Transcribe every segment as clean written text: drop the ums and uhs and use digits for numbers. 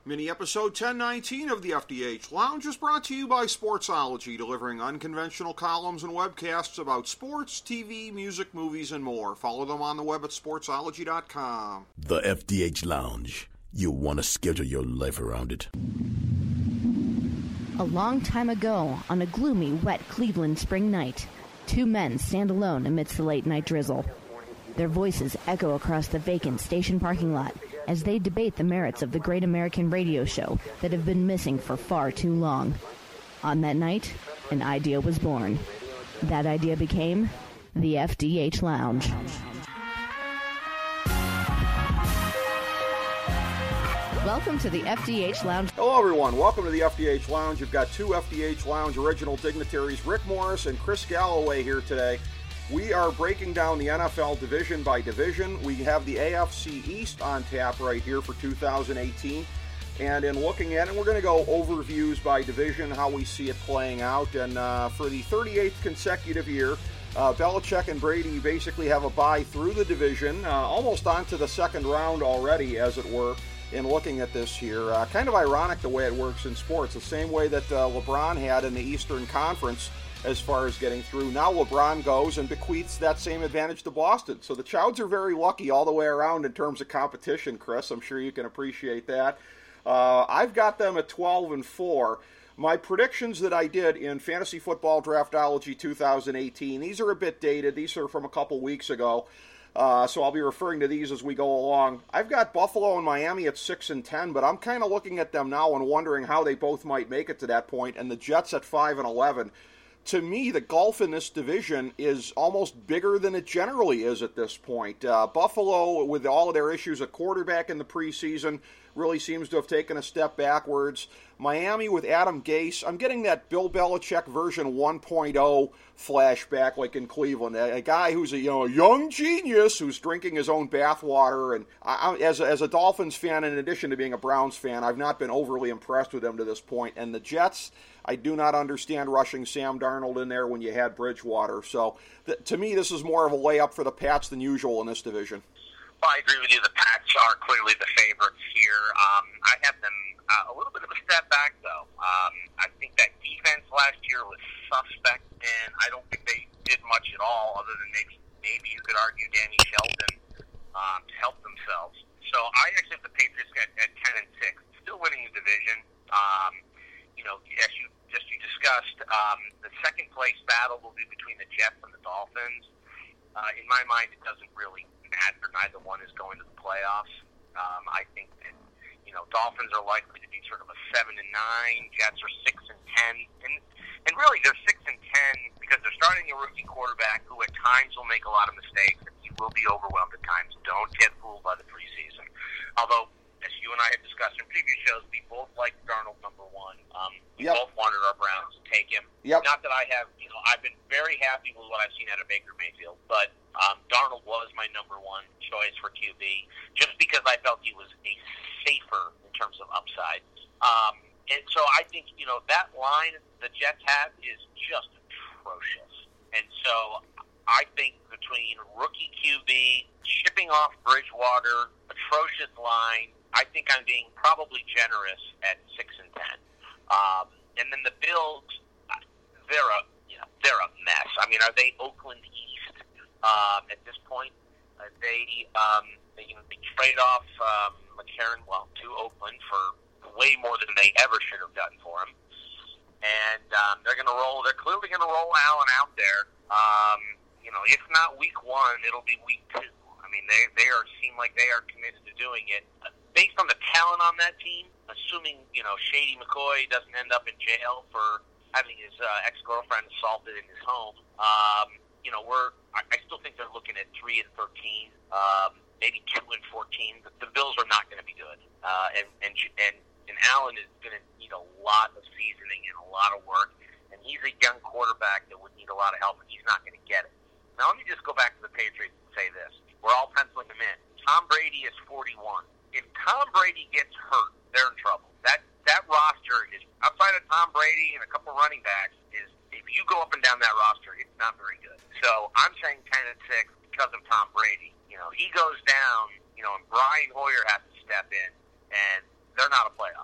Mini-episode 1019 of the FDH Lounge is brought to you by Sportsology, delivering unconventional columns and webcasts about sports, TV, music, movies, and more. Follow them on the web at sportsology.com. The FDH Lounge. You'll want to schedule your life around it. A long time ago, on a gloomy, wet Cleveland spring night, two men stand alone amidst the late-night drizzle. Their voices echo across the vacant station parking lot as they debate the merits of the great American radio show that have been missing for far too long. On that night, an idea was born. That idea became the FDH Lounge. Welcome to the FDH Lounge. Hello, everyone. Welcome to the FDH Lounge. You've got two FDH Lounge original dignitaries, Rick Morris and Chris Galloway, here today. We are breaking down the NFL division by division. We have the AFC East on tap right here for 2018. And in looking at it, we're going to go overviews by division, how we see it playing out. And for the 38th consecutive year, Belichick and Brady basically have a bye through the division, almost onto the second round already, as it were, in looking at this here. Kind of ironic the way it works in sports, the same way that LeBron had in the Eastern Conference as far as getting through. Now LeBron goes and bequeaths that same advantage to Boston. So the Chouds are very lucky all the way around in terms of competition, Chris. I'm sure you can appreciate that. I've got them at 12-4. My predictions that I did in Fantasy Football Draftology 2018, these are a bit dated. These are from a couple weeks ago. So I'll be referring to these as we go along. I've got Buffalo and Miami at 6-10, but I'm kind of looking at them now and wondering how they both might make it to that point, and the Jets at 5-11. To me, the gulf in this division is almost bigger than it generally is at this point. Buffalo, with all of their issues at quarterback in the preseason, really seems to have taken a step backwards. Miami with Adam Gase, I'm getting that Bill Belichick version 1.0 flashback like in Cleveland. A guy who's a young genius who's drinking his own bathwater. And as a Dolphins fan, in addition to being a Browns fan, I've not been overly impressed with them to this point. And the Jets, I do not understand rushing Sam Darnold in there when you had Bridgewater. So to me, this is more of a layup for the Pats than usual in this division. Well, I agree with you. The Pats are clearly the favorites here. I have them a little bit of a step back, though. I think that defense last year was suspect, and I don't think they did much at all other than maybe you could argue Danny Sheldon to help themselves. So I actually have the Patriots at 10-6, still winning the division. As you discussed, the second place battle will be between the Jets and the Dolphins. In my mind, it doesn't really matter. Neither one is going to the playoffs. I think that Dolphins are likely to be sort of a 7-9. Jets are 6-10, and really they're 6-10 because they're starting a rookie quarterback who at times will make a lot of mistakes and he will be overwhelmed at times. Don't get fooled by the preseason. Although, as you and I have discussed in previous shows, we both like Darnold number one. We both wanted our Browns to take him. Yep. Not that I have, I've been very happy with what I've seen out of Baker Mayfield, but Darnold was my number one choice for QB just because I felt he was a safer in terms of upside. And so I think, that line the Jets have is just atrocious. And so I think between rookie QB, shipping off Bridgewater, atrocious line, I think I'm being probably generous at 6-10. And then the Bills, they're a mess. I mean, are they Oakland East at this point? They trade off McCarron, to Oakland for way more than they ever should have done for him. And they're going to roll. They're clearly going to roll Allen out there. If not week one, it'll be week two. I mean, they seem like they are committed to doing it. Based on the talent on that team, assuming, Shady McCoy doesn't end up in jail for having his ex-girlfriend assaulted in his home, I still think they're looking at 3-13, maybe 2-14. The Bills are not going to be good. And Allen is going to need a lot of seasoning and a lot of work. And he's a young quarterback that would need a lot of help, and he's not going to get it. Now, let me just go back to the Patriots and say this. We're all penciling him in. Tom Brady is 41. If Tom Brady gets hurt, they're in trouble. That roster is, outside of Tom Brady and a couple running backs, is if you go up and down that roster, it's not very good. So I'm saying 10-6 because of Tom Brady. He goes down, and Brian Hoyer has to step in, and they're not a playoff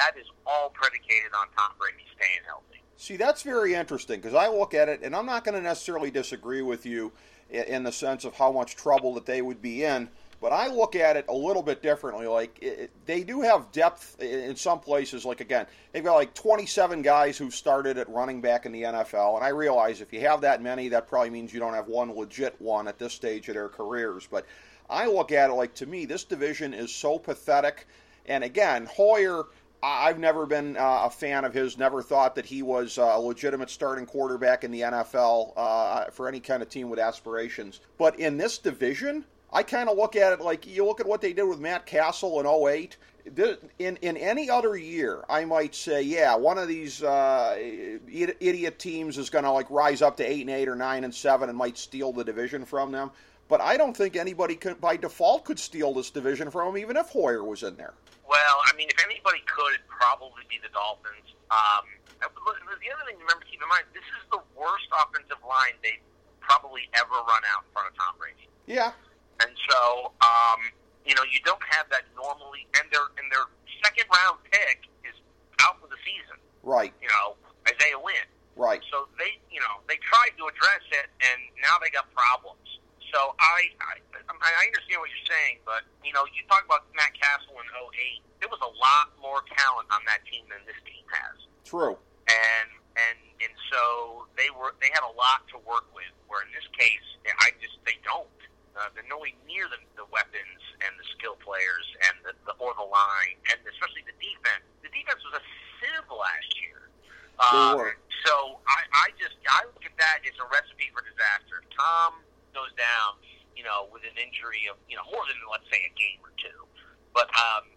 that is all predicated on Tom Brady staying healthy. See, that's very interesting because I look at it, and I'm not going to necessarily disagree with you in the sense of how much trouble that they would be in, but I look at it a little bit differently. Like, they do have depth in some places. Like, again, they've got like 27 guys who started at running back in the NFL, and I realize if you have that many, that probably means you don't have one legit one at this stage of their careers. But I look at it like, to me, this division is so pathetic. And again, Hoyer, I've never been a fan of his, never thought that he was a legitimate starting quarterback in the NFL for any kind of team with aspirations. But in this division, I kind of look at it like, you look at what they did with Matt Castle in 2008. In any other year, I might say, yeah, one of these idiot teams is going to like rise up to 8-8 or 9-7 and might steal the division from them. But I don't think anybody by default could steal this division from them, even if Hoyer was in there. Well, I mean, if anybody could, it'd probably be the Dolphins. The other thing to remember, keep in mind, this is the worst offensive line they've probably ever run out in front of Tom Brady. Yeah. And so, you don't have that normally, and their second round pick is out for the season. Right. Isaiah Wynn. Right. So they tried to address it, and now they got problems. So I understand what you're saying, but you talk about Matt Castle in 2008. There was a lot more talent on that team than this team has. True. And so they had a lot to work with. Where in this case, they don't. They're nowhere near the weapons and the skill players and the line, and especially the defense. The defense was a sieve last year. So I look at that as a recipe for disaster. If Tom goes down, with an injury of, more than, let's say, a game or two. But,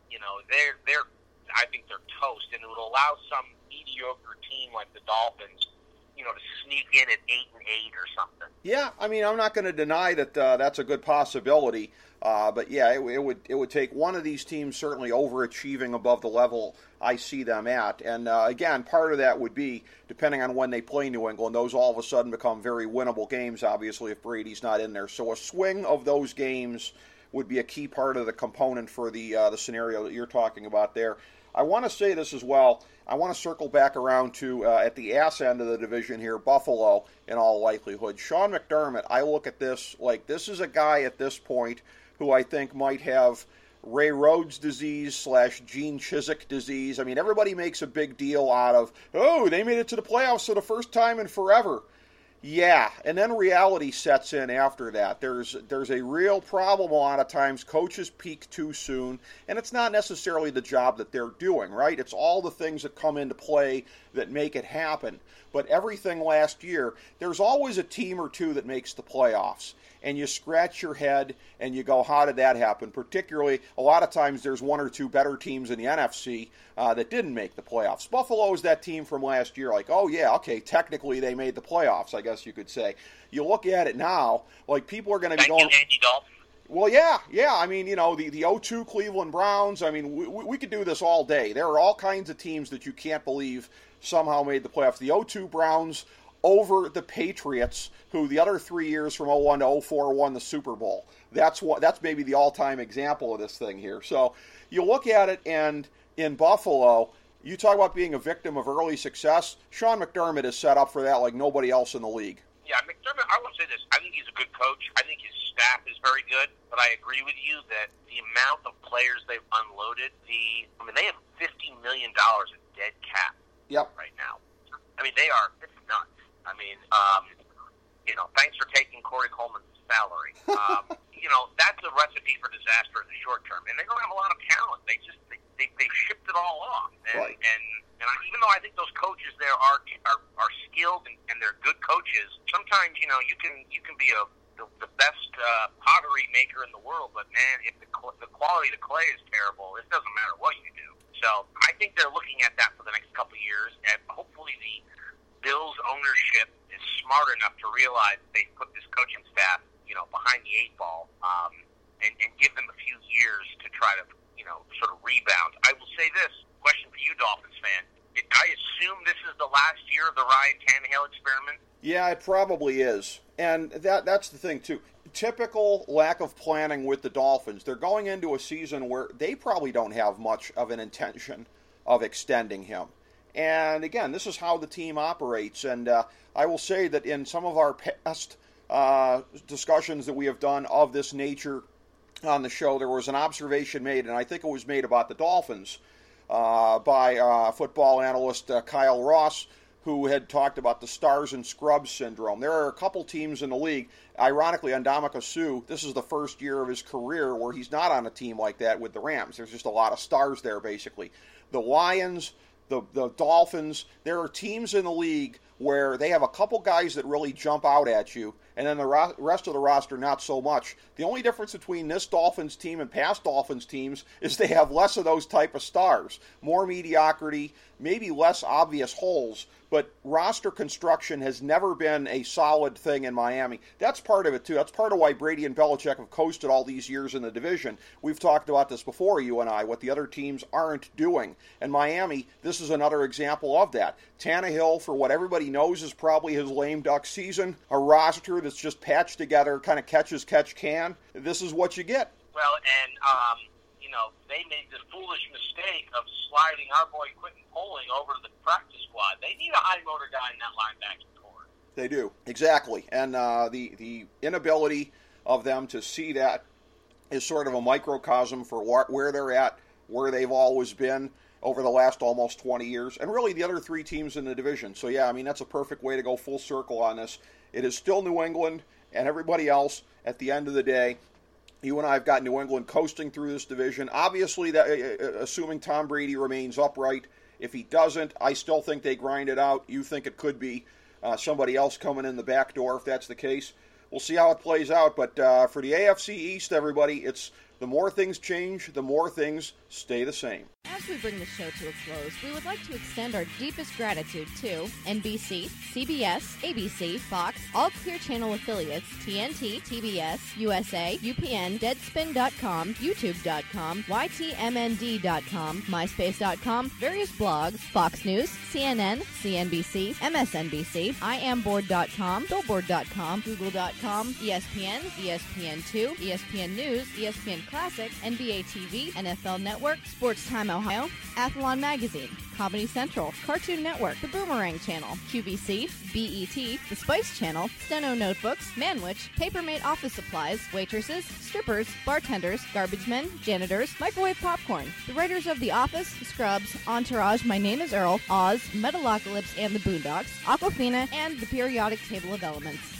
I think they're toast, and it would allow some mediocre team like the Dolphins, to sneak in at 8-8 or something. Yeah, I mean, I'm not going to deny that that's a good possibility. But yeah, it would take one of these teams certainly overachieving above the level I see them at. And again, part of that would be, depending on when they play New England, those all of a sudden become very winnable games, obviously, if Brady's not in there. So a swing of those games would be a key part of the component for the scenario that you're talking about there. I want to say this as well. I want to circle back around to, at the ass end of the division here, Buffalo, in all likelihood. Sean McDermott, I look at this like this is a guy at this point who I think might have Ray Rhodes disease / Gene Chizik disease. I mean, everybody makes a big deal out of, they made it to the playoffs for the first time in forever. Yeah, and then reality sets in after that. There's a real problem a lot of times. Coaches peak too soon, and it's not necessarily the job that they're doing, right? It's all the things that come into play that make it happen. But everything last year, there's always a team or two that makes the playoffs. And you scratch your head and you go, how did that happen? Particularly, a lot of times there's one or two better teams in the NFC that didn't make the playoffs. Buffalo is that team from last year, like, technically they made the playoffs, I guess you could say. You look at it now, like people are going to be going... Andy Dalton. Well, yeah. I mean, the 0-2 Cleveland Browns, I mean, we could do this all day. There are all kinds of teams that you can't believe somehow made the playoffs. The 0-2 Browns over the Patriots, who the other 3 years from 2001 to 2004 won the Super Bowl. That's maybe the all-time example of this thing here. So you look at it, and in Buffalo, you talk about being a victim of early success. Sean McDermott is set up for that like nobody else in the league. Yeah, McDermott, I will say this. I think he's a good coach. I think his staff is very good. But I agree with you that the amount of players they've unloaded, they have $50 million in dead cap right now. I mean, it's nuts. I mean, thanks for taking Corey Coleman's salary. That's a recipe for disaster in the short term. And they don't have a lot of talent. They've shipped it all off. And even though I think those coaches there are skilled and they're good coaches, sometimes you can be the best pottery maker in the world, but man, if the quality of the clay is terrible, it doesn't matter what you do. So I think they're looking at that for the next couple of years, and hopefully the Bills ownership is smart enough to realize they put this coaching staff, behind the eight ball, and give them a few years to try to, sort of rebound. I will say this question for you, Dolphins fan. I assume this is the last year of the Ryan Tannehill experiment. Yeah, it probably is, and that's the thing too. Typical lack of planning with the Dolphins. They're going into a season where they probably don't have much of an intention of extending him. And again, this is how the team operates. And I will say that in some of our past discussions that we have done of this nature on the show, there was an observation made, and I think it was made about the Dolphins by football analyst Kyle Ross, who had talked about the stars and scrubs syndrome. There are a couple teams in the league. Ironically, Ndamukong Suh, this is the first year of his career where he's not on a team like that with the Rams. There's just a lot of stars there, basically. The Lions, the Dolphins, there are teams in the league where they have a couple guys that really jump out at you, and then the rest of the roster not so much. The only difference between this Dolphins team and past Dolphins teams is they have less of those type of stars, more mediocrity, maybe less obvious holes, but roster construction has never been a solid thing in Miami. That's part of it, too. That's part of why Brady and Belichick have coasted all these years in the division. We've talked about this before, you and I, what the other teams aren't doing. And Miami, this is another example of that. Tannehill, for what everybody knows is probably his lame duck season, a roster that's just patched together, kind of catch as catch can. This is what you get. Well, and, they made the foolish mistake of sliding our boy Quentin Poling over to the practice squad. They need a high motor guy in that linebacking core. They do, exactly. And the inability of them to see that is sort of a microcosm for where they're at, where they've always been over the last almost 20 years, and really the other three teams in the division. So, yeah, I mean, that's a perfect way to go full circle on this. It is still New England and everybody else at the end of the day. You and I have got New England coasting through this division. Obviously, that, assuming Tom Brady remains upright. If he doesn't, I still think they grind it out. You think it could be somebody else coming in the back door if that's the case. We'll see how it plays out. But for the AFC East, everybody, it's the more things change, the more things stay the same. As we bring the show to a close, we would like to extend our deepest gratitude to NBC, CBS, ABC, Fox, all Clear Channel affiliates, TNT, TBS, USA, UPN, Deadspin.com, YouTube.com, YTMND.com, MySpace.com, various blogs, Fox News, CNN, CNBC, MSNBC, IamBoard.com, Billboard.com, Google.com, ESPN, ESPN2, ESPN News, ESPN Classic, NBA TV, NFL Network, Sports Time Ohio, Athlon Magazine, Comedy Central, Cartoon Network, The Boomerang Channel, QVC, BET, The Spice Channel, Steno Notebooks, Manwich, Papermate Office Supplies, waitresses, strippers, bartenders, garbage men, janitors, microwave popcorn, the writers of The Office, Scrubs, Entourage, My Name is Earl, Oz, Metalocalypse and the Boondocks, Aquafina, and the Periodic Table of Elements.